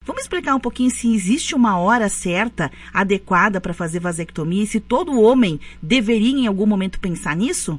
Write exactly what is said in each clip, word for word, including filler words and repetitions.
Vamos explicar um pouquinho se existe uma hora certa, adequada para fazer vasectomia e se todo homem deveria em algum momento pensar nisso?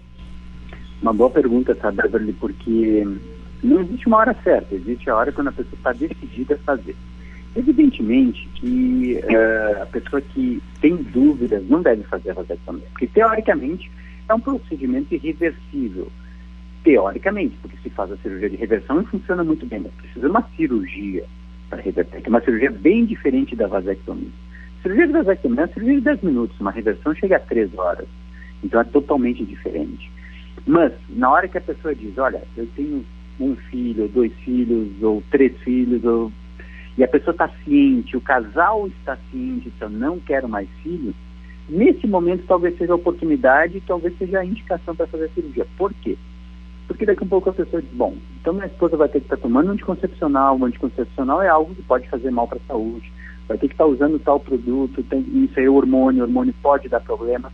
Uma boa pergunta, sabe, Beverly, porque não existe uma hora certa, existe a hora quando a pessoa está decidida a fazer. Evidentemente que uh, a pessoa que tem dúvidas não deve fazer a vasectomia, porque teoricamente é um procedimento irreversível. Teoricamente, porque se faz a cirurgia de reversão e funciona muito bem, mas precisa de uma cirurgia para reverter, que é uma cirurgia bem diferente da vasectomia. A cirurgia de vasectomia é uma cirurgia de dez minutos, uma reversão chega a três horas, então é totalmente diferente. Mas, na hora que a pessoa diz, olha, eu tenho um filho, dois filhos, ou três filhos, ou... e a pessoa está ciente, o casal está ciente, então não quero mais filhos, nesse momento talvez seja a oportunidade, talvez seja a indicação para fazer a cirurgia. Por quê? Porque daqui a um pouco a pessoa diz, bom, então minha esposa vai ter que estar tomando um anticoncepcional, o anticoncepcional é algo que pode fazer mal para a saúde, vai ter que estar usando tal produto, tem, isso aí é hormônio, hormônio pode dar problema.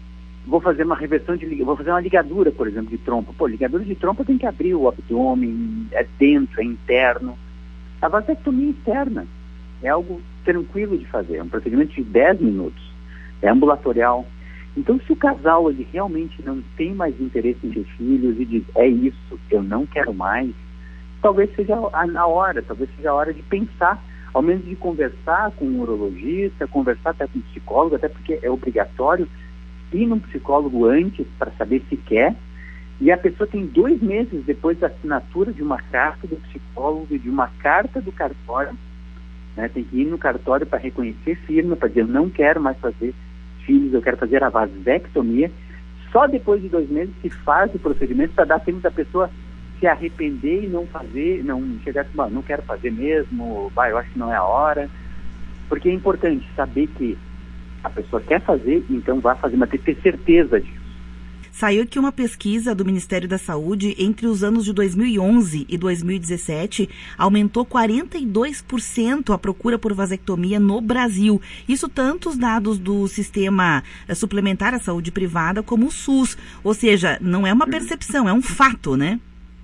Vou fazer uma reversão de vou fazer uma ligadura, por exemplo, de trompa. Pô, ligadura de trompa tem que abrir o abdômen, é dentro, é interno. A vasectomia interna é algo tranquilo de fazer, é um procedimento de dez minutos, é ambulatorial. Então, se o casal ele realmente não tem mais interesse em ter filhos e diz, é isso, eu não quero mais, talvez seja a, a hora, talvez seja a hora de pensar, ao menos de conversar com um urologista, conversar até com um psicólogo, até porque é obrigatório ir num psicólogo antes para saber se quer, e a pessoa tem dois meses depois da assinatura de uma carta do psicólogo e de uma carta do cartório, né, tem que ir no cartório para reconhecer firme, para dizer, eu não quero mais fazer filhos, eu quero fazer a vasectomia. Só depois de dois meses se faz o procedimento para dar tempo da pessoa se arrepender e não fazer, não chegar assim, não quero fazer mesmo, vai, eu acho que não é a hora, porque é importante saber que a pessoa quer fazer, então vai fazer, mas tem que ter certeza disso. Saiu aqui uma pesquisa do Ministério da Saúde, entre os anos de dois mil e onze e dois mil e dezessete, aumentou quarenta e dois por cento a procura por vasectomia no Brasil. Isso tanto os dados do Sistema Suplementar à Saúde Privada como o SUS. Ou seja, não é uma percepção, é um fato, né?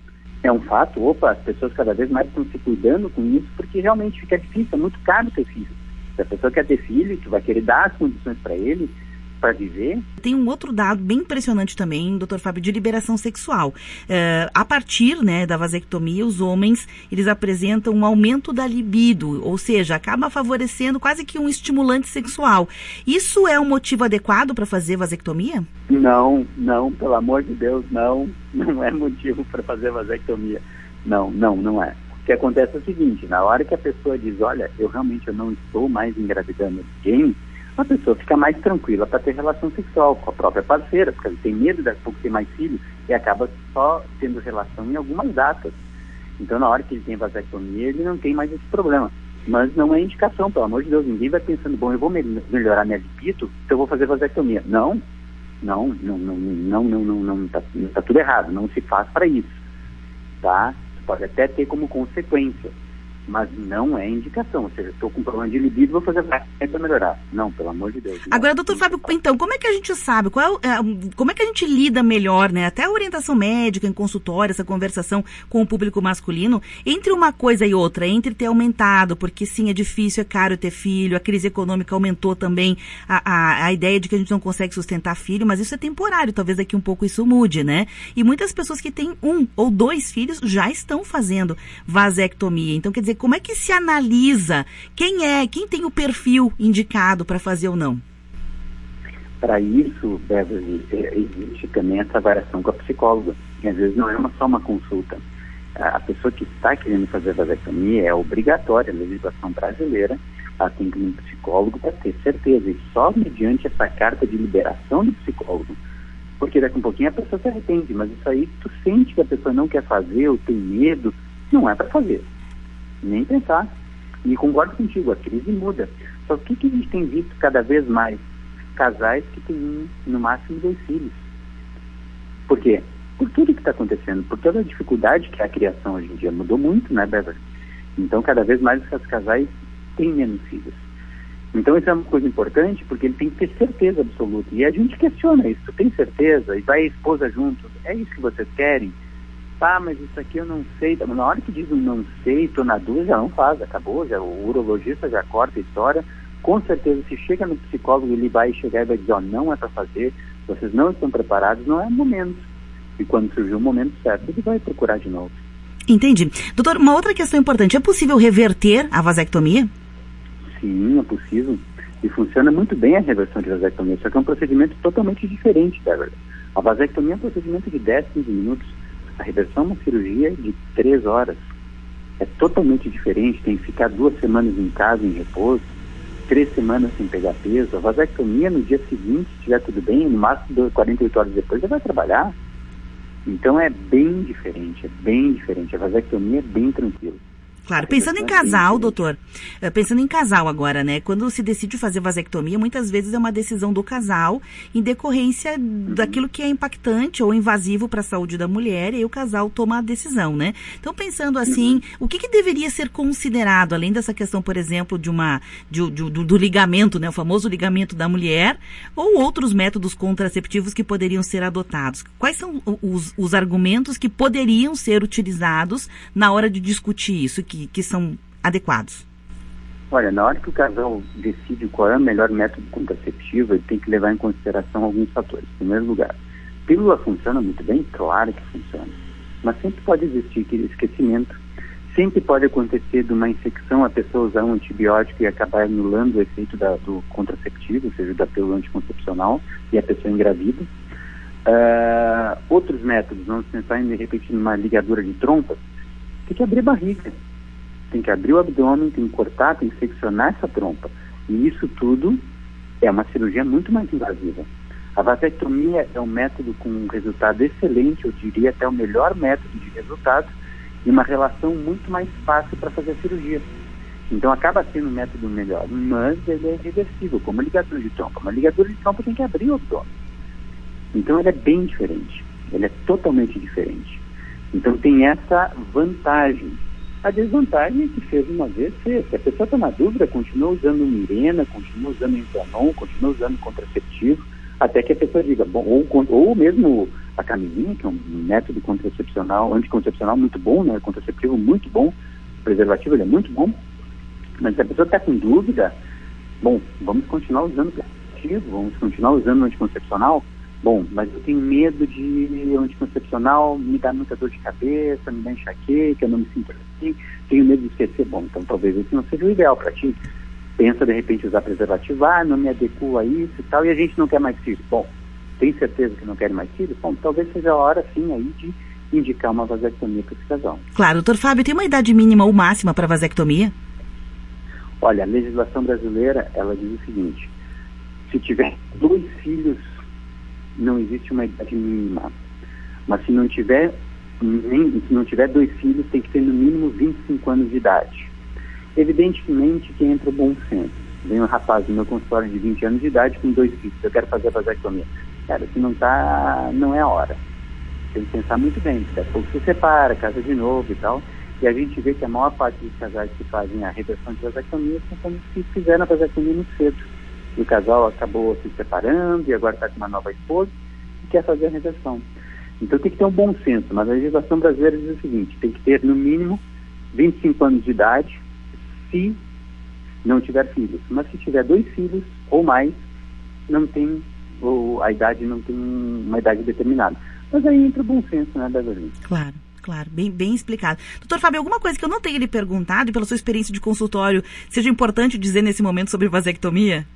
É um fato. Opa, as pessoas cada vez mais estão se cuidando com isso, porque realmente fica difícil, é muito caro ter filho. Se a pessoa quer ter filho, tu vai querer dar as condições para ele, para viver. Tem um outro dado bem impressionante também, doutor Fábio, de liberação sexual. Uh, a partir, né, da vasectomia, os homens, eles apresentam um aumento da libido, ou seja, acaba favorecendo quase que um estimulante sexual. Isso é um motivo adequado para fazer vasectomia? Não, não, pelo amor de Deus, não, não é motivo para fazer vasectomia. Não, não, não é. O que acontece é o seguinte, na hora que a pessoa diz, olha, eu realmente eu não estou mais engravidando ninguém, a pessoa fica mais tranquila para ter relação sexual com a própria parceira, porque ele tem medo de daqui a pouco ter mais filhos e acaba só tendo relação em algumas datas. Então, na hora que ele tem vasectomia, ele não tem mais esse problema. Mas não é indicação, pelo amor de Deus, ninguém vai pensando, bom, eu vou me melhorar minha libido, então eu vou fazer vasectomia. Não, não, não, não, não, não, não, não, tá, tá tudo errado, não se faz para isso, tá? Pode até ter como consequência, mas não é indicação. Ou seja, estou com problema de libido, vou fazer vasectomia para melhorar. Não, pelo amor de Deus. Não. Agora, doutor Fábio, então, como é que a gente sabe? Qual é, como é que a gente lida melhor, né? Até a orientação médica em consultório, essa conversação com o público masculino, entre uma coisa e outra, entre ter aumentado, porque sim, é difícil, é caro ter filho, a crise econômica aumentou também a, a, a ideia de que a gente não consegue sustentar filho, mas isso é temporário, talvez daqui um pouco isso mude, né? E muitas pessoas que têm um ou dois filhos já estão fazendo vasectomia. Então, quer dizer, como é que se analisa quem é, quem tem o perfil indicado para fazer ou não? Para isso, Beverly, existe também essa variação com a psicóloga. E às vezes não é uma, só uma consulta. A pessoa que está querendo fazer vasectomia é obrigatória, a legislação brasileira, ela tem que ir no psicólogo para ter certeza. E só mediante essa carta de liberação do psicólogo, porque daqui a um pouquinho a pessoa se arrepende, mas isso aí, tu sente que a pessoa não quer fazer ou tem medo, não é para fazer. Nem pensar. E concordo contigo, a crise muda. Só que o que a gente tem visto cada vez mais? Casais que têm no máximo dois filhos. Por quê? Por tudo que está acontecendo, por toda a dificuldade que é a criação hoje em dia. Mudou muito, né, Beverly? Então, cada vez mais esses casais têm menos filhos. Então, isso é uma coisa importante, porque ele tem que ter certeza absoluta. E a gente questiona isso. Tu tem certeza? E vai a esposa junto? É isso que vocês querem? Ah, mas isso aqui eu não sei. Na hora que diz um não sei, estou na dúvida, já não faz, acabou, já, o urologista já corta a história. Com certeza, se chega no psicólogo, ele vai chegar e vai dizer, ó, não é para fazer, vocês não estão preparados, não é o momento. E quando surgir o momento certo, ele vai procurar de novo. Entendi. Doutor, uma outra questão importante, é possível reverter a vasectomia? Sim, é possível. E funciona muito bem a reversão de vasectomia, só que é um procedimento totalmente diferente, Beverly. A vasectomia é um procedimento de dez, quinze minutos. A reversão é uma cirurgia de três horas. É totalmente diferente, tem que ficar duas semanas em casa, em repouso, três semanas sem pegar peso. A vasectomia, no dia seguinte, se estiver tudo bem, no máximo quarenta e oito horas depois, você vai trabalhar. Então é bem diferente, é bem diferente. A vasectomia é bem tranquila. Claro, pensando em casal, doutor, pensando em casal agora, né? Quando se decide fazer vasectomia, muitas vezes é uma decisão do casal em decorrência uhum. daquilo que é impactante ou invasivo para a saúde da mulher, e aí o casal toma a decisão, né? Então, pensando assim, uhum. o que, que deveria ser considerado, além dessa questão, por exemplo, de uma, de, de, do, do ligamento, né? O famoso ligamento da mulher, ou outros métodos contraceptivos que poderiam ser adotados? Quais são os, os argumentos que poderiam ser utilizados na hora de discutir isso? Que, que são adequados? Olha, na hora que o casal decide qual é o melhor método contraceptivo, ele tem que levar em consideração alguns fatores. Em primeiro lugar, pílula funciona muito bem? Claro que funciona. Mas sempre pode existir esquecimento. Sempre pode acontecer de uma infecção, a pessoa usar um antibiótico e acabar anulando o efeito da, do contraceptivo, ou seja, da pílula anticoncepcional, e a pessoa engravida. Uh, outros métodos, vamos pensar em, de repente, numa ligadura de trompas, tem que abrir a barriga. Tem que abrir o abdômen, tem que cortar, tem que seccionar essa trompa. E isso tudo é uma cirurgia muito mais invasiva. A vasectomia é um método com um resultado excelente, eu diria até o melhor método de resultado, e uma relação muito mais fácil para fazer a cirurgia. Então acaba sendo um método melhor, mas ele é reversível, como a ligadura de trompa. Uma ligadura de trompa tem que abrir o abdômen. Então ele é bem diferente, ele é totalmente diferente. Então tem essa vantagem. A desvantagem é que fez uma vez, fez. Se a pessoa está na dúvida, continua usando Mirena, continua usando Implanon, continua usando contraceptivo, até que a pessoa diga, bom, ou, ou mesmo a camisinha, que é um método contracepcional, anticoncepcional muito bom, né? Contraceptivo muito bom, o preservativo ele é muito bom, mas se a pessoa está com dúvida, bom, vamos continuar usando o preservativo, vamos continuar usando o anticoncepcional. Bom, mas eu tenho medo de anticoncepcional, me dá muita dor de cabeça, me dá enxaqueca, eu não me sinto assim, tenho medo de esquecer. Bom, então talvez esse não seja o ideal para ti. Pensa, de repente, usar preservativo, ah, não me adequo a isso e tal, e a gente não quer mais filhos. Bom, tem certeza que não quer mais filhos? Bom, talvez seja a hora, sim, aí de indicar uma vasectomia para esse casal. Claro, doutor Fábio, tem uma idade mínima ou máxima para vasectomia? Olha, a legislação brasileira, ela diz o seguinte, se tiver dois filhos, não existe uma idade mínima. Mas se não tiver nem, se não tiver dois filhos, tem que ter no mínimo vinte e cinco anos de idade. Evidentemente que entra o bom senso. Vem um rapaz no meu consultório de vinte anos de idade com dois filhos, eu quero fazer a vasectomia. Cara, se não tá, não é a hora. Tem que pensar muito bem, daqui a pouco se separa, casa de novo e tal. E a gente vê que a maior parte dos casais que fazem a reversão de vasectomia são como se fizeram a vasectomia muito cedo. E o casal acabou se separando e agora está com uma nova esposa e quer fazer a reversão. Então tem que ter um bom senso, mas a legislação brasileira diz o seguinte, tem que ter no mínimo vinte e cinco anos de idade se não tiver filhos. Mas se tiver dois filhos ou mais, não tem, ou a idade não tem uma idade determinada. Mas aí entra o bom senso, né, Beverly? Claro. Claro, bem, bem explicado. Doutor Fábio, alguma coisa que eu não tenha lhe perguntado e pela sua experiência de consultório seja importante dizer nesse momento sobre vasectomia?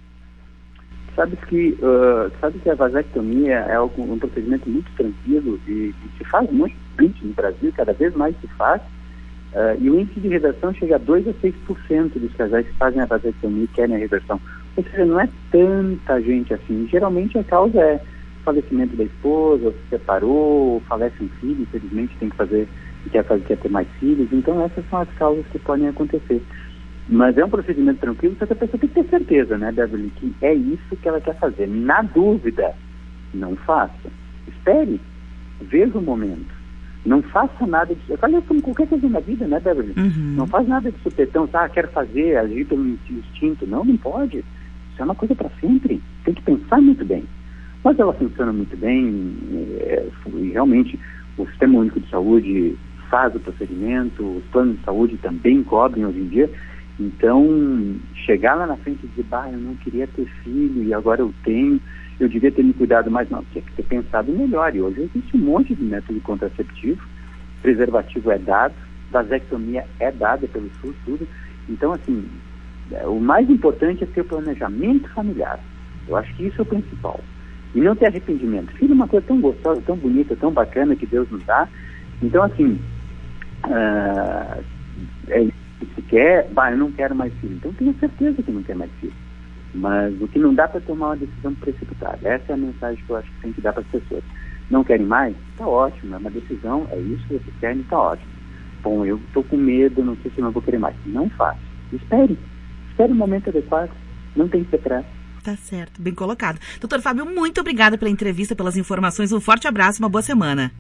Sabe que, uh, sabe que a vasectomia é um, um procedimento muito tranquilo e, e se faz muito bem no Brasil, cada vez mais se faz, uh, e o índice de reversão chega a dois a seis por cento dos casais que fazem a vasectomia e querem a reversão. Ou seja, não é tanta gente assim. Geralmente a causa é falecimento da esposa, ou se separou, ou falece um filho, infelizmente tem que fazer, quer, fazer, quer ter mais filhos. Então essas são as causas que podem acontecer. Mas é um procedimento tranquilo, só que a pessoa tem que ter certeza, né, Beverly, que é isso que ela quer fazer. Na dúvida, não faça. Espere, veja o momento. Não faça nada de... Eu falei como qualquer coisa na vida, né, Beverly? Uhum. Não faz nada de supetão, ah, quero fazer, agir pelo instinto. Não, não pode. Isso é uma coisa para sempre. Tem que pensar muito bem. Mas ela funciona muito bem, é, e realmente o Sistema Único de Saúde faz o procedimento, os planos de saúde também cobrem hoje em dia. Então, chegar lá na frente e dizer, bah, eu não queria ter filho e agora eu tenho, eu devia ter me cuidado mais. Não, tinha que ter pensado melhor. E hoje existe um monte de método contraceptivo, preservativo é dado, vasectomia é dada pelo SUS, tudo. Então, assim, o mais importante é ter o planejamento familiar. Eu acho que isso é o principal. E não ter arrependimento. Filho é uma coisa tão gostosa, tão bonita, tão bacana que Deus nos dá. Então, assim, uh, é, se quer, bah, eu não quero mais filho. Então, tenho certeza que não quer mais filho. Mas o que não dá para tomar uma decisão precipitada. Essa é a mensagem que eu acho que tem que dar para as pessoas. Não querem mais? Tá ótimo, é uma decisão, é isso que vocês querem, tá ótimo. Bom, eu estou com medo, não sei se eu não vou querer mais. Não faça. Espere. Espere o momento adequado. Não tem que ter pressa. Tá certo, bem colocado. Doutor Fábio, muito obrigada pela entrevista, pelas informações. Um forte abraço, uma boa semana.